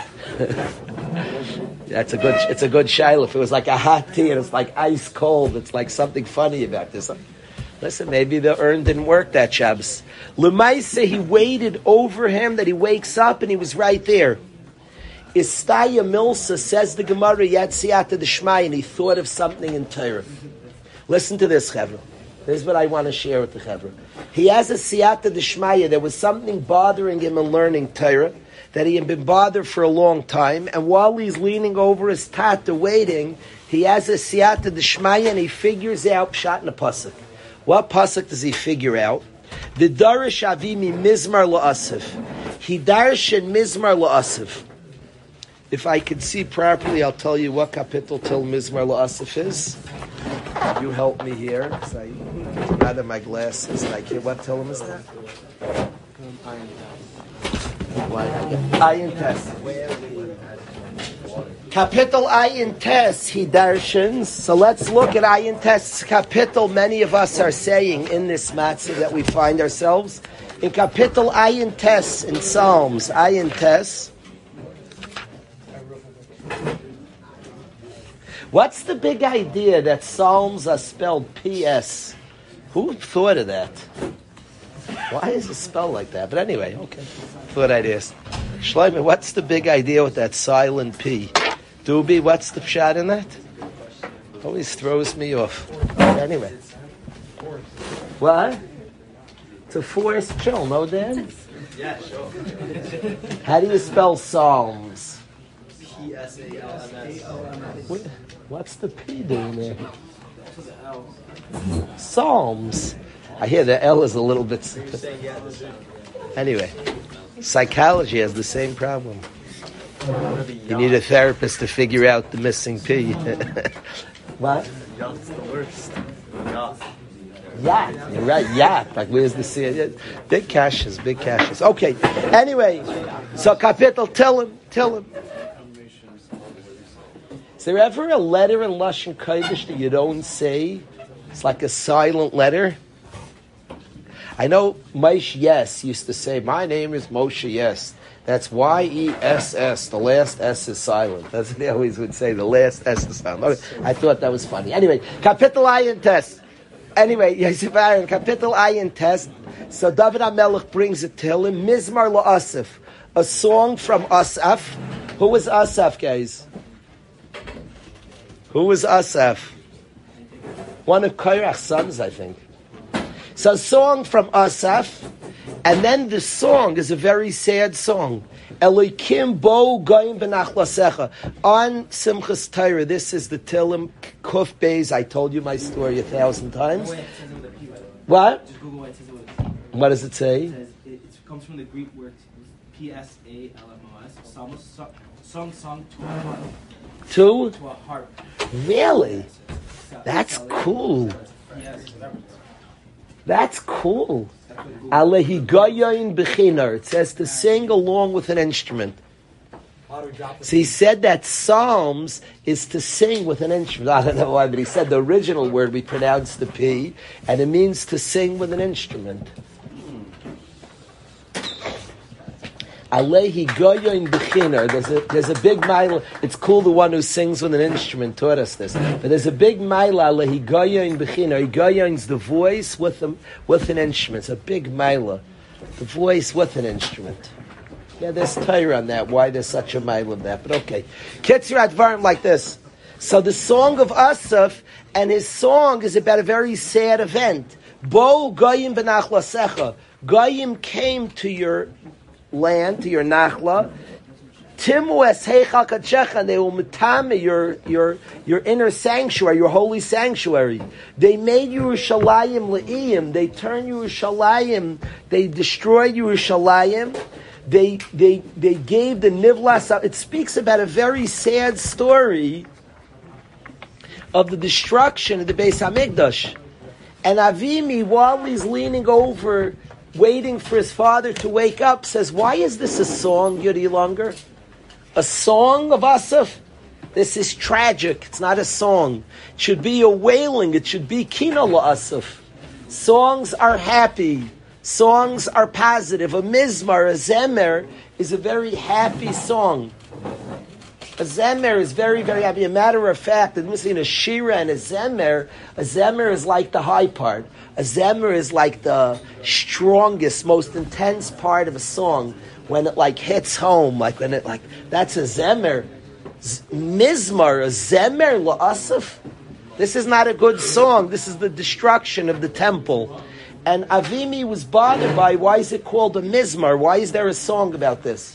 It's a good shaila. If it was like a hot tea and it's like ice cold, it's like something funny about this. Listen, maybe the urn didn't work that Shabbos. L'maisa, he waited over him that he wakes up and he was right there. Istaya Milsa, says the Gemara, Yad Siyata D'Shmai, and he thought of something in Torah. Listen to this, Chevra. This is what I want to share with the Chevra. He has a Siyata D'Shmaya. There was something bothering him in learning Torah, that he had been bothered for a long time, and while he's leaning over his tata waiting, he has a Siyata D'Shmaya, and he figures out Pshat in a Pasuk. What Pasuk does he figure out? The Darish Avimi Mizmar La'asif. He Darish and Mizmar La'asif. If I can see properly, I'll tell you what kapitel till Mizmar La'asif is. You help me here, because I got out of my glasses and I can't. What Tillim is that? Ayin Tes. Kapitel Ayin Tes, he darshans. So let's look at Ayin Tes kapitel. Many of us are saying in this matzah that we find ourselves. In kapitel Ayin Tes, in Psalms, Ayin Tes. What's the big idea that Psalms are spelled P.S.? Who thought of that? Why is it spelled like that? But anyway, okay. Thought I'd ask. Shlomo, what's the big idea with that silent P? Dubi, what's the pshat in that? Always throws me off. Anyway. What? It's a forced chill, no, Dan? Yeah, sure. How do you spell Psalms? P-S-A-L-M-S. What's the P doing there? Psalms. I hear the L is a little bit... Anyway, psychology has the same problem. You need a therapist to figure out the missing P. What? Yacht's the worst. Yacht. You're right, yacht. Like, where's the C? Big cashes. Okay, anyway, so kapitel, tell him. Is there ever a letter in Lashon Kodesh that you don't say? It's like a silent letter. I know Moshe Yes used to say, my name is Moshe Yes. That's Y-E-S-S. The last S is silent. That's what they always would say. The last S is silent. Okay. I thought that was funny. Anyway, Kapitel Ayin Tes. Anyway, Yosef Aaron, Kapitel Ayin Tes. So David HaMelech brings it to him. Mizmar La'asif. A song from Asaf. Who was Asaf, guys? Who was Asaf? One of Korach's sons, I think. So a song from Asaf, and then the song is a very sad song. Elokim bo goyim benachlasecha. On Simchas Torah, this is the Tillim Kuf Beis. I told you my story 1,000 times. What? Just Google what it says. What does it say? It says it comes from the Greek word P-S-A-L-M-O-S. Song to a harp. To? To a harp. Really? That's cool. Yes. That's cool. Alehi goyin b'chinar. It says to sing along with an instrument. So he said that Psalms is to sing with an instrument. I don't know why, but he said the original word, we pronounce the P, and it means to sing with an instrument. Alehi goyin b'chinar. There's a big mile. It's cool the one who sings with an instrument taught us this. But there's a big mile. Alehi goyin b'chinar. Goyin's the voice with an instrument. It's a big mile. The voice with an instrument. Yeah, there's Torah on that. Why there's such a mile of that? But okay. Kitzur Advarim like this. So the song of Asaf, and his song is about a very sad event. Bo goyim benachlasecha. Goyim came to your land, to your nachla. Timu es heichal kachecha, they will metame your inner sanctuary, your holy sanctuary. They made Yerushalayim le'iyim. They turned Yerushalayim. They destroyed Yerushalayim. They gave the nivlas. It speaks about a very sad story of the destruction of the Beis Hamikdash. And Avimi, while he's leaning over, waiting for his father to wake up, says, why is this a song, Yudi Longer? A song of Asaf? This is tragic. It's not a song. It should be a wailing. It should be Kino Asaf. Songs are happy. Songs are positive. A mizmar, a zemer, is a very happy song. A zemer is very, very happy. A matter of fact, in a shira and a zemer is like the high part. A zemer is like the strongest, most intense part of a song. When it like hits home, like when it like, that's a zemer. Mizmar, a zemer la'asaf. This is not a good song. This is the destruction of the temple. And Avimi was bothered by, why is it called a mizmar? Why is there a song about this?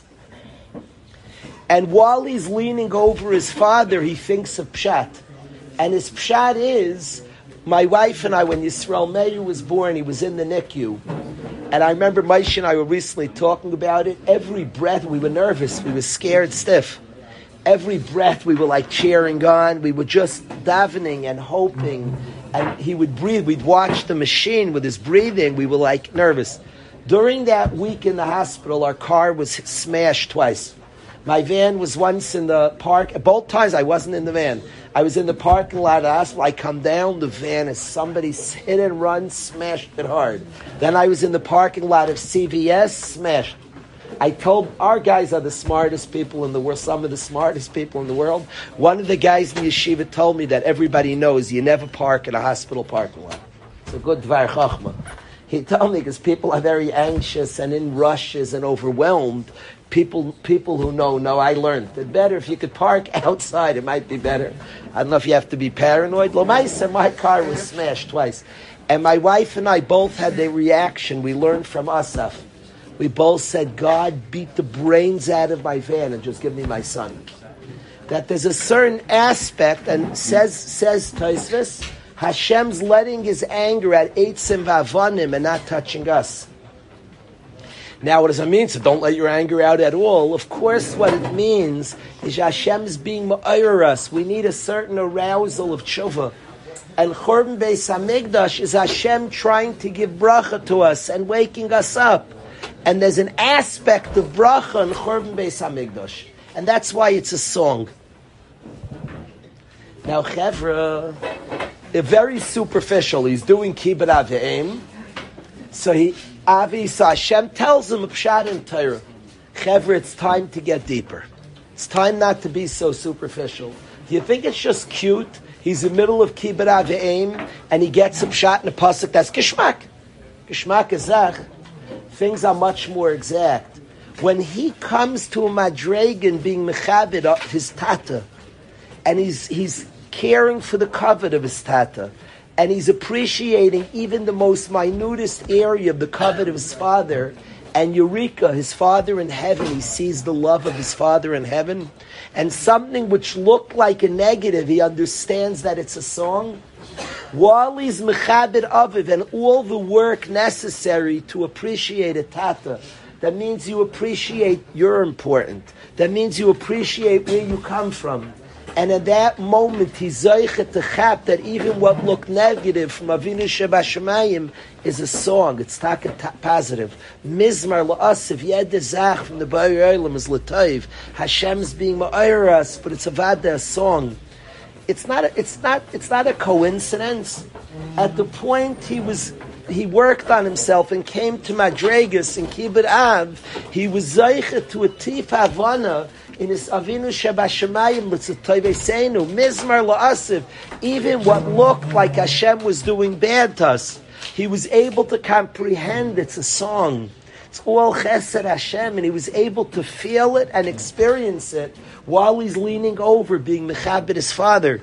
And while he's leaning over his father, he thinks of pshat. And his pshat is, my wife and I, when Yisrael Meir was born, he was in the NICU. And I remember Moshe and I were recently talking about it. Every breath, we were nervous. We were scared stiff. every breath we were like cheering on. We were just davening and hoping. And he would breathe. We'd watch the machine with his breathing. We were like nervous. During that week in the hospital, our car was smashed twice. My van was once in the park. Both times I wasn't in the van. I was in the parking lot of the hospital. I come down the van as somebody hit and run, smashed it hard. Then I was in the parking lot of CVS, smashed. I told, our guys are the smartest people in the world, some of the smartest people in the world. One of the guys in the yeshiva told me that everybody knows you never park in a hospital parking lot. It's a good dvar chachma. He told me because people are very anxious and in rushes and overwhelmed. People who know, I learned that better if you could park outside, it might be better. I don't know if you have to be paranoid. Lamaisa, my car was smashed twice. And my wife and I both had the reaction we learned from Asaf. We both said, God beat the brains out of my van and just give me my son. That there's a certain aspect, and says Tosfos, Hashem's letting his anger at Eitzim v'Avanim and not touching us. Now, what does it mean? So don't let your anger out at all. Of course, what it means is Hashem's being ma'ayir us. We need a certain arousal of tshuva. And Churban Beis Hamikdash is Hashem trying to give bracha to us and waking us up. And there's an aspect of bracha in Churban Beis Hamikdash. And that's why it's a song. Now, Chevra, very superficial. He's doing Kibbut Avim. So Hashem tells him a pshat in Torah. Chevra, it's time to get deeper. It's time not to be so superficial. Do you think it's just cute? He's in the middle of Kibbut Avim and he gets a pshat in a pasuk. That's Geshmak. Geshmak is zach. Things are much more exact. When he comes to a madregan being mechabed of his tata, and he's caring for the covet of his tata, and he's appreciating even the most minutest area of the covet of his father, and Eureka, his father in heaven, he sees the love of his father in heaven, and something which looked like a negative, he understands that it's a song. While he's mechabed aviv and all the work necessary to appreciate a tata, that means you appreciate you're important. That means you appreciate where you come from. And at that moment, he's zeichet to chap that even what looked negative from Avinu Shebashamayim is a song. It's positive. Mizmar la'asiv yed zach from the Ba'er Olam is l'toiv. Hashem's being ma'ayir us, but it's a vada, a song. It's not a coincidence. At the point he worked on himself and came to Madregas in Kibbut Av, he was zeichet to a tif havana in his Avinu Shebashamayim l'tzatoiveseinu mizmar la'asiv. Even what looked like Hashem was doing bad to us, he was able to comprehend it's a song. It's all chesed Hashem, and he was able to feel it and experience it while he's leaning over, being mechabed his father.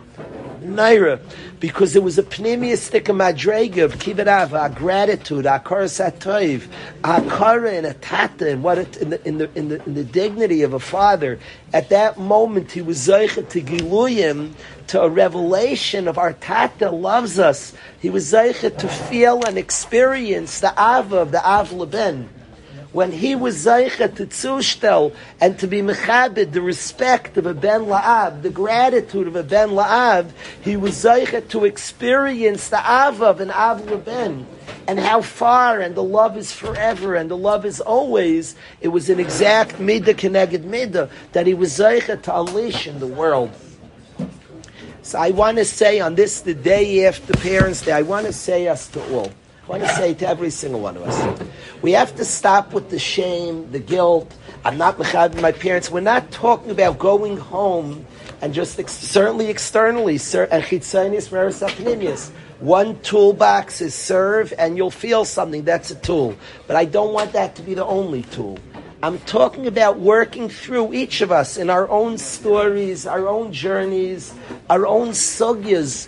Naira, because it was a pneumistic madrega of Kibbut Av, a gratitude, a koras hatoiv, a kara and a tata, and what it, in the dignity of a father. At that moment, he was zeichet to giluyim, to a revelation of our tata loves us. He was zeichet to feel and experience the ava of the av leben. When he was zeichet to zushtel and to be mechabed, the respect of a ben la'av, the gratitude of a ben la'av, he was zeichet to experience the ava of an av leben, and how far, and the love is forever, and the love is always. It was an exact midah keneged midah that he was zeichet to unleash in the world. So I want to say on this, the day after Parents' Day, I want to say us to all. I want to say to every single one of us, we have to stop with the shame, the guilt. I'm not mechabed my parents. We're not talking about going home and just certainly externally, and chitzonis meres apnimius. One toolbox is serve, and you'll feel something. That's a tool. But I don't want that to be the only tool. I'm talking about working through each of us in our own stories, our own journeys, our own sugyas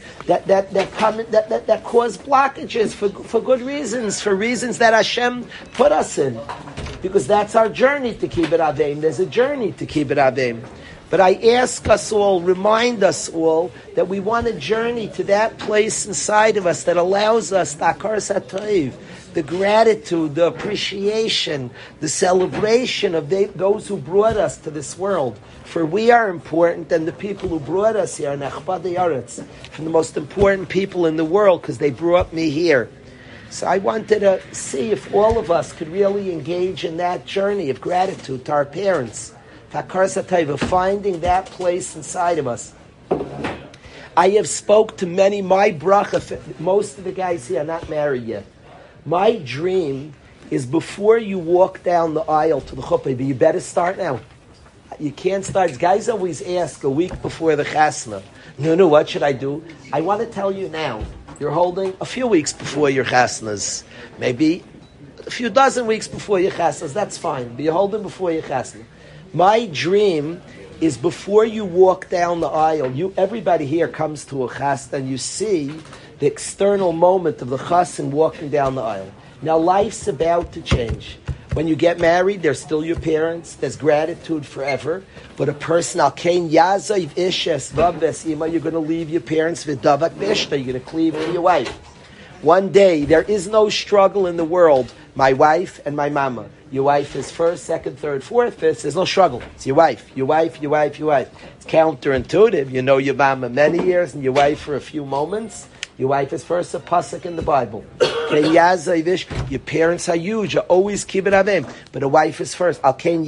that cause blockages for good reasons, for reasons that Hashem put us in. Because that's our journey to Kibbut Avim. There's a journey to Kibbut Avim. But I ask us all, remind us all, that we want to journey to that place inside of us that allows us the akar satayv, the gratitude, the appreciation, the celebration of those who brought us to this world. For we are important, and the people who brought us here, Nechbadei Aretz, from the most important people in the world, because they brought me here. So I wanted to see if all of us could really engage in that journey of gratitude to our parents, Takar Satayv, finding that place inside of us. I have spoke to many, my bracha, most of the guys here are not married yet. My dream is before you walk down the aisle to the chuppah, but you better start now. You can't start. Guys always ask a week before the chasna, no, what should I do? I want to tell you now. You're holding a few weeks before your chasnas, maybe a few dozen weeks before your chasnas, that's fine, but you're holding before your chasna. My dream is before you walk down the aisle, everybody here comes to a chasna and you see the external moment of the chassan walking down the aisle. Now life's about to change. When you get married, they're still your parents. There's gratitude forever. But a person, alkein yazayv ishes vaves ima, you're going to leave your parents v'davak bishta. You're going to cleave to your wife. One day, there is no struggle in the world. My wife and my mama. Your wife is first, second, third, fourth, fifth. There's no struggle. It's your wife, your wife, your wife, your wife. It's counterintuitive. You know your mama many years and your wife for a few moments. Your wife is first a pasuk in the Bible. Your parents are huge. You always keep it avim. But a wife is first. Person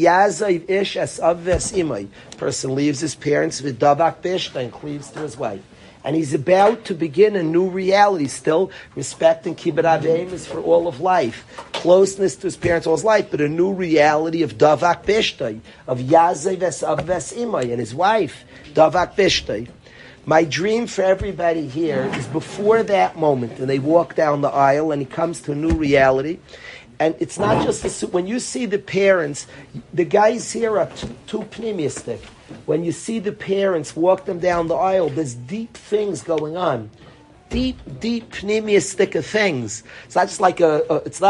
leaves his parents v'davak bishta and cleaves to his wife. And he's about to begin a new reality. Still, respect and kibbut avim is for all of life. Closeness to his parents all his life, but a new reality of davak bishta, of yazay v'esav v'esimay, and his wife, davak bishta. My dream for everybody here is before that moment, and they walk down the aisle, and he comes to a new reality. And it's not just when you see the parents, the guys here are too pneumistic. When you see the parents walk them down the aisle, there's deep things going on, deep pneumistic things. It's not just like it's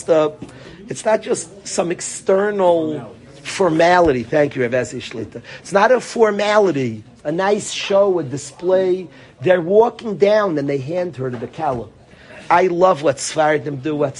not just some external formality. Thank you, Rav Ezi Shlita. It's not a formality. A nice show, a display. They're walking down and they hand her to the Kala. I love what Sfardim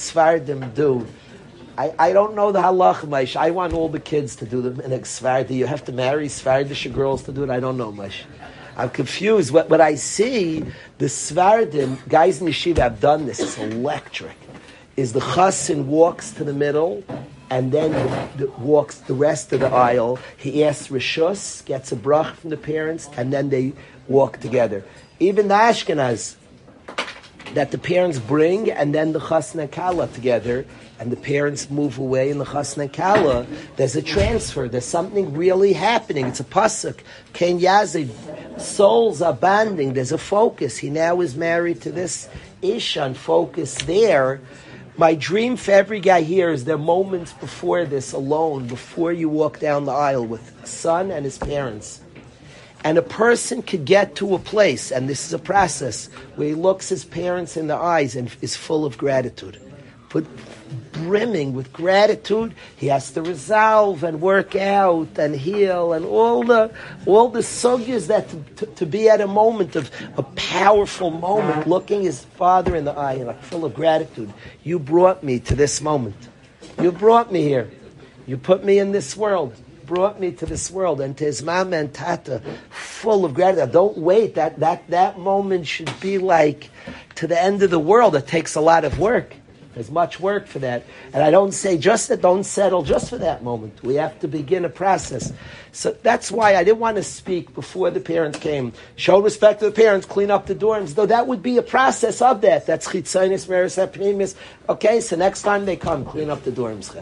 do. I don't know the halacha, Maish. I want all the kids to do them in a Sfardi. You have to marry Sfardish girls to do it. I don't know, Maish. I'm confused. What I see, the Sfardim, guys in yeshiva have done this. It's electric. Is the chassan walks to the middle and then walks the rest of the aisle. He asks rishus, gets a brach from the parents, and then they walk together. Even the Ashkenaz, that the parents bring, and then the chassan and kala together, and the parents move away, and the chassan and kala, there's a transfer. There's something really happening. It's a pasuk. Ken Yazid, souls are bonding. There's a focus. He now is married to this Isha, and focus there. My dream for every guy here is there are moments before this alone, before you walk down the aisle with a son and his parents. And a person could get to a place, and this is a process, where he looks his parents in the eyes and is full of gratitude. But brimming with gratitude, he has to resolve and work out and heal and all the sugyas that to be at a moment of a powerful moment, looking his father in the eye and like full of gratitude. You brought me to this moment. You brought me here. You put me in this world. Brought me to this world, and to his mama and tata, full of gratitude. Don't wait. That moment should be like to the end of the world. It takes a lot of work. There's much work for that. And I don't say just that, don't settle just for that moment. We have to begin a process. So that's why I didn't want to speak before the parents came. Show respect to the parents, clean up the dorms. Though that would be a process of that. That's chitzonis, meres, pnimis. Okay, so next time they come, clean up the dorms.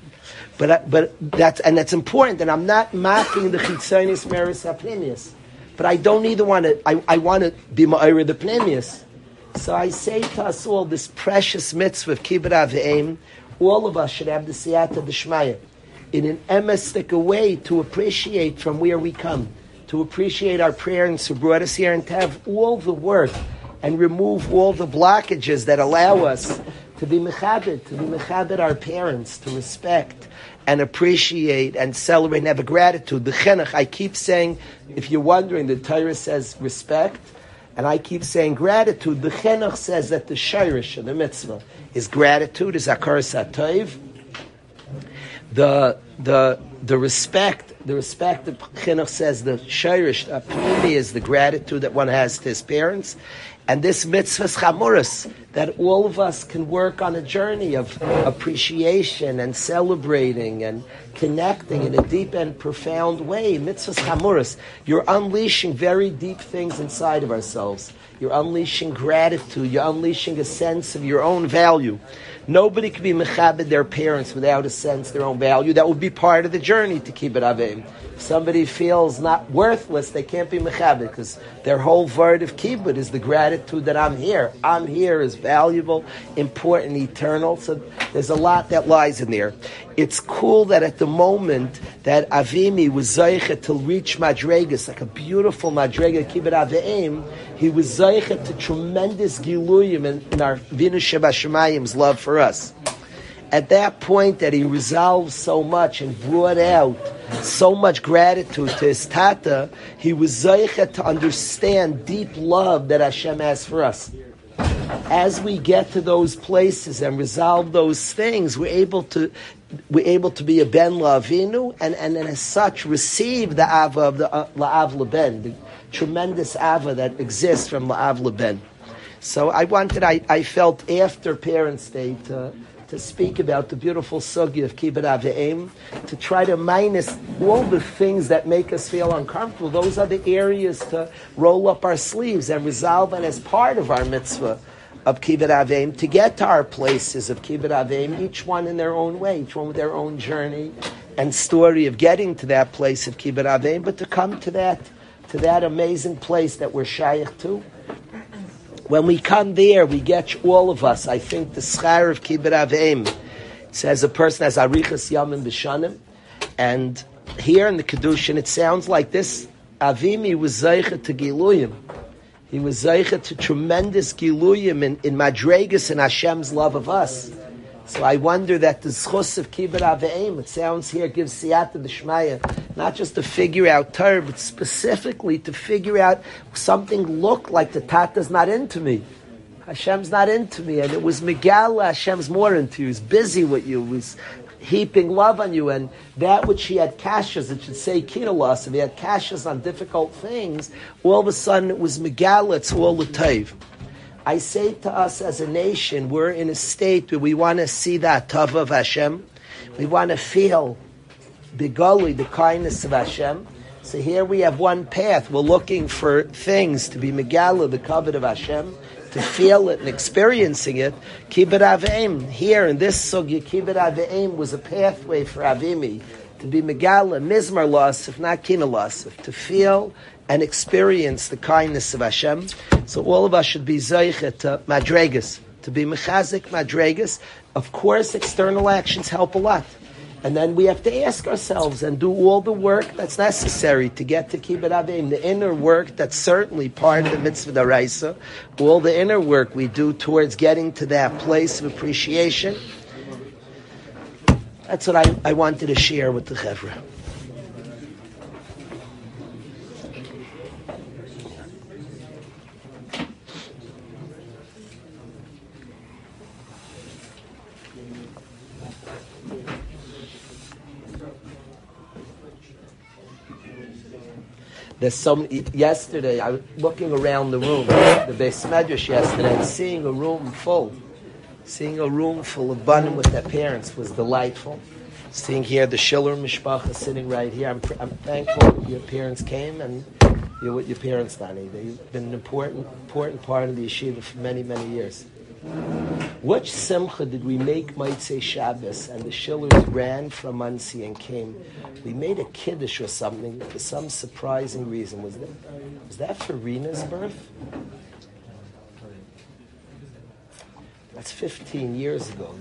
But that's important. And I'm not mocking the chitzonis, meres, pnimis. But I don't either want to, I want to be ma'ira the pnimis. So I say to us all, this precious mitzvah of kibbut avim, all of us should have the siyata d'shmaya in an emestic way to appreciate from where we come, to appreciate our parents who brought us here, and to have all the work and remove all the blockages that allow us to be mechabed our parents, to respect and appreciate and celebrate and have a gratitude. The chinuch, I keep saying, if you're wondering, the Torah says respect, and I keep saying gratitude. The chinuch says that the shirish of the mitzvah is gratitude, is hakaras hatov. The respect, the chinuch says the shirish, is the gratitude that one has to his parents. And this mitzvah's chamuras, that all of us can work on a journey of appreciation and celebrating and connecting in a deep and profound way. Mitzvah's chamuras. You're unleashing very deep things inside of ourselves. You're unleashing gratitude. You're unleashing a sense of your own value. Nobody can be mechabed their parents without a sense of their own value. That would be part of the journey to keep it avim. If somebody feels not worthless, they can't be mechabed because their whole word of kibbut is the gratitude that I'm here. I'm here is valuable, important, eternal. So there's a lot that lies in there. It's cool that at the moment that Avimi was zeicha to reach madregas, like a beautiful madrega kibbut avim, he was zeicha to tremendous giluyim in our Vinu Shebashamayim's love for us. At that point that he resolved so much and brought out so much gratitude to his tata, he was zeicha to understand deep love that Hashem has for us. As we get to those places and resolve those things, we're able to be a ben la'avinu, and as such receive the ava of the la'av leben, the tremendous ava that exists from la'av leben. So I felt after Parents' Day to speak about the beautiful sugya of kibbut avim, to try to minus all the things that make us feel uncomfortable. Those are the areas to roll up our sleeves and resolve, and as part of our mitzvah of kibbut avim, to get to our places of kibbut avim, each one in their own way, each one with their own journey and story of getting to that place of kibbut avim, but to come to that amazing place that we're shaykh to. When we come there, we get all of us. I think the schar of kibbut avim says a person has arichas yamim b'shanim, and here in the kedushin it sounds like this: Avimi was zeicha to giluyim. He was zeicha to tremendous giluyim in madregas and Hashem's love of us. So I wonder that the zchus of kibbut avim, it sounds here, gives siyata d'shmaya, not just to figure out Torah, but specifically to figure out something look like the Tata's not into me. Hashem's not into me. And it was Megala, Hashem's more into you. He's busy with you. He's heaping love on you. And that which he had kashas, it should say kinalas, if he had kashas on difficult things, all of a sudden it was Megala, it's all the taiv. I say to us as a nation, we're in a state where we want to see that tava of Hashem. We want to feel Begoli, the kindness of Hashem. So here we have one path. We're looking for things to be Megala, the covet of Hashem, to feel it and experiencing it. Kibbut avim, here in this sugya, kibbut avim was a pathway for Avimi to be Megala, Mizmar Lasif, not Kina Lasif, to feel and experience the kindness of Hashem. So all of us should be zeicha to madregas, to be mechazik madregas. Of course, external actions help a lot. And then we have to ask ourselves and do all the work that's necessary to get to kibbut avim, the inner work that's certainly part of the mitzvah d'oraisa, all the inner work we do towards getting to that place of appreciation. That's what I wanted to share with the chevra. There's yesterday, I was looking around the room, the Beis Medrash yesterday, and seeing a room full of banim with their parents was delightful. Seeing here the Schiller Mishpacha sitting right here, I'm thankful that your parents came and you're with your parents, Danny. They've been an important part of the yeshiva for many, many years. Which simcha did we make Motzei Shabbos and the Schillers ran from Muncie and came? We made a kiddush or something for some surprising reason. Was that for Rena's birth? That's 15 years ago.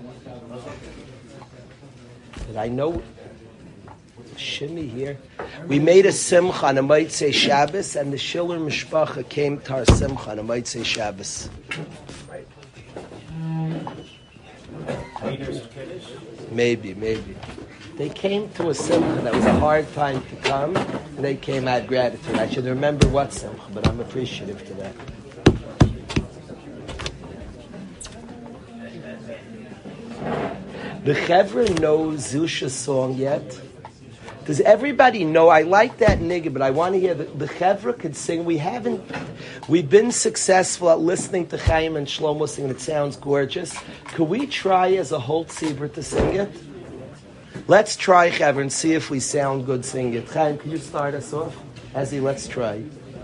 Did I know? Shimmy here. We made a simcha on a Motzei Shabbos and the Schiller Mishpacha came to our simcha on a Motzei Shabbos. Right. Maybe. They came to a simcha that was a hard time to come, and they came out of gratitude. I should remember what simcha, but I'm appreciative to that. The Chevra knows Zusha's song yet? Does everybody know? I like that nigga, but I want to hear the Chevra could sing. We've been successful at listening to Chaim and Shlomo sing. It sounds gorgeous. Could we try as a whole tzibur to sing it? Let's try, Chevra, and see if we sound good singing it. Chaim, can you start us off? Ezzy, let's try.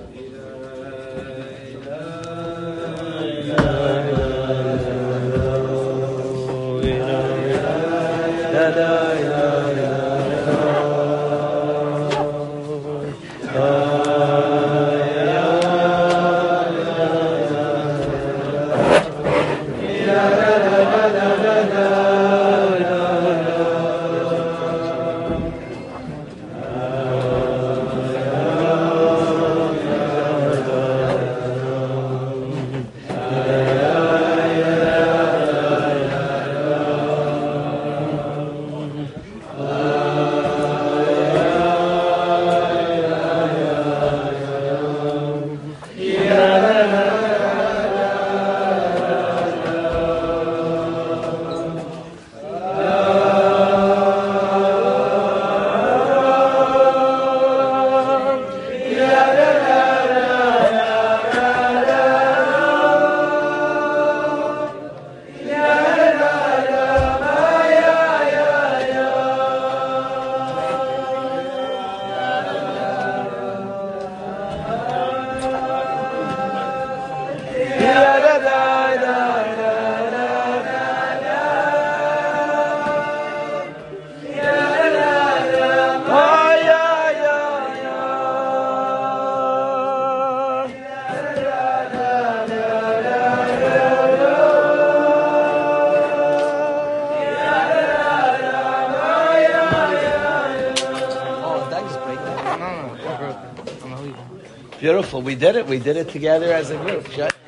Beautiful. We did it. We did it together as a group.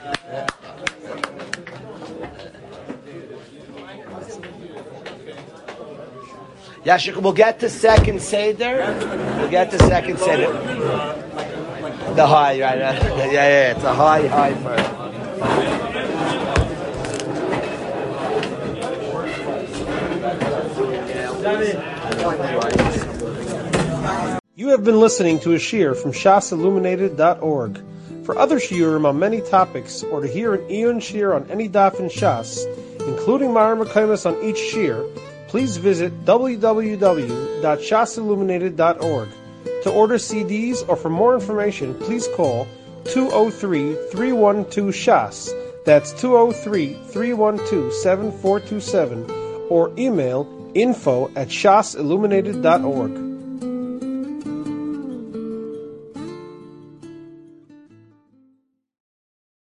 Yashik, we'll get to second Seder. The high, right? Yeah. It's a high first. You have been listening to a shiur from shasilluminated.org. For other shiurim on many topics, or to hear an Eon shiur on any daf in Shas, including Mara Mekaymas on each shiur, please visit www.shasilluminated.org. To order CDs or for more information, please call 203-312-SHAS. That's 203-312-7427, or email info@shasilluminated.org.